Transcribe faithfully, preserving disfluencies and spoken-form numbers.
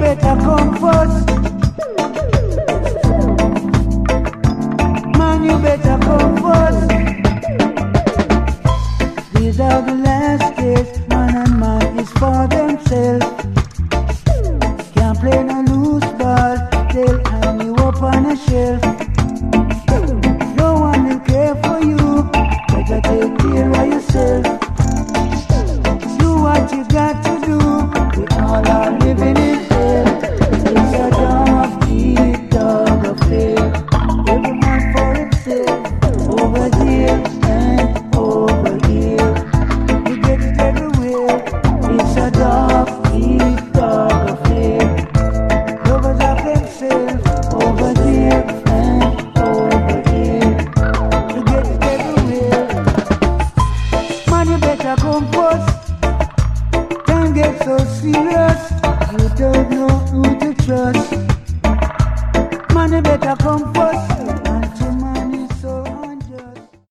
better come first. Man, you better come first. These are the last days. Man and man is for themselves. Can't play no loose ball. They'll hang you up on a shelf. No one will care for you. Better take care of yourself. Do what you got to do. We all are living in fear. It's a dog eat dog affair. Every man for himself. Over here and over here. You get it everywhere. It's a dog eat dog affair. Lovers of themselves. Over here and over here. You get it everywhere. Man, you better come first. Can't get so serious. You don't know who to trust. Man, you better come